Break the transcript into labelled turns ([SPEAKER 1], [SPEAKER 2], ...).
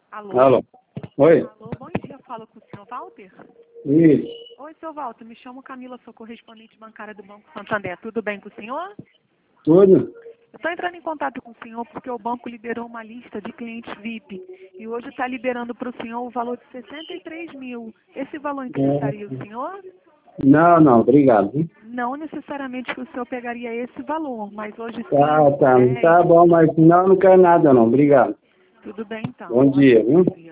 [SPEAKER 1] Alô?
[SPEAKER 2] Alô? Oi?
[SPEAKER 1] Alô, bom dia, eu falo com o senhor Walter?
[SPEAKER 2] Isso.
[SPEAKER 1] Oi, senhor Walter, me chamo Camila, sou correspondente bancária do Banco Santander. Tudo bem com o senhor?
[SPEAKER 2] Tudo?
[SPEAKER 1] Eu estou entrando em contato com o senhor porque o banco liberou uma lista de clientes VIP e hoje está liberando para o senhor o valor de 63 mil. Esse valor interessaria o senhor?
[SPEAKER 2] Não, não, obrigado. Viu?
[SPEAKER 1] Não necessariamente que o senhor pegaria esse valor, mas hoje
[SPEAKER 2] Tá,
[SPEAKER 1] 5,
[SPEAKER 2] tá.
[SPEAKER 1] 10.
[SPEAKER 2] Tá bom, mas não quero nada não, obrigado.
[SPEAKER 1] Tudo bem então.
[SPEAKER 2] Bom dia, viu?
[SPEAKER 1] Dia.